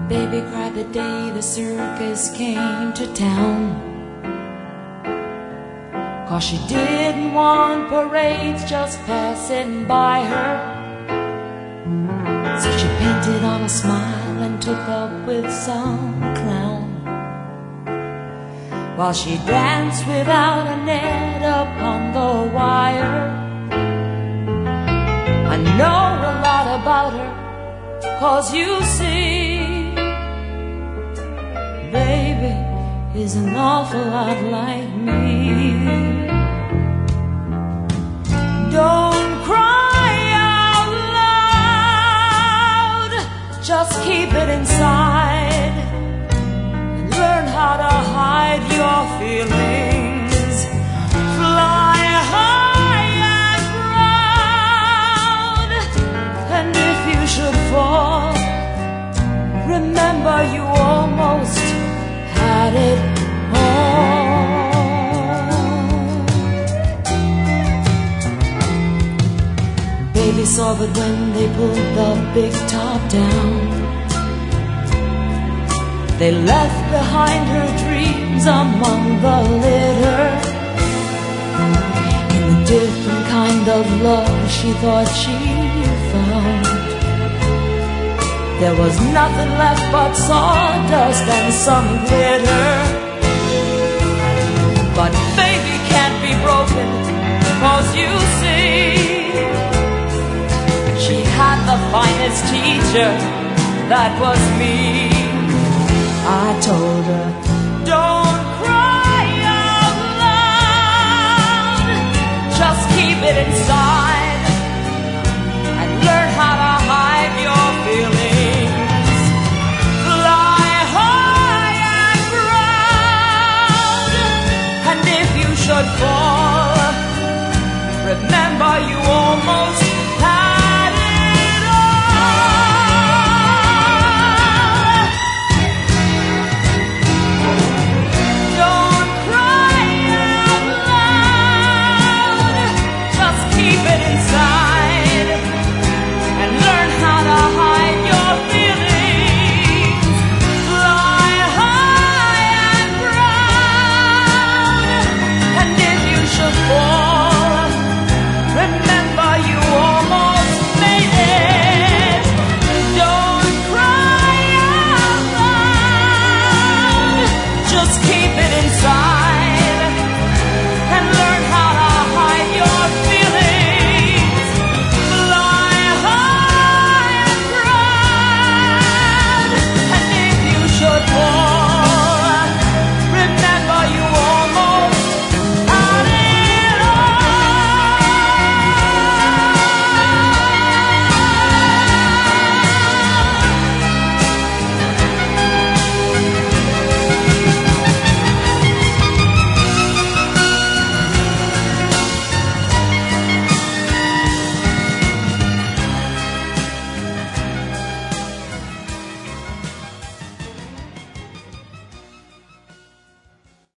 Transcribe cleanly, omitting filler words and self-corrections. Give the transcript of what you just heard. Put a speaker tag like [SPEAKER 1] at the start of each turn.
[SPEAKER 1] Baby cried the day the circus came to town, 'cause she didn't want parades just passing by her. So she painted on a smile and took up with some clown, while she danced without a net upon the wire. I know a lot about her, 'cause you see, baby is an awful lot like me. Don't cry out loud, just keep it inside, and learn how to hide your feelings. Fly high and proud, and if you should fall, remember you almost had it all. Baby saw that when they pulled the big top down, they left behind her dreams among the litter. In the different kind of love she thought she found, there was nothing left but sawdust and some glitter. But baby can't be broken, 'cause you see, she had the finest teacher, that was me. I told her, don't cry out loud, just keep it inside.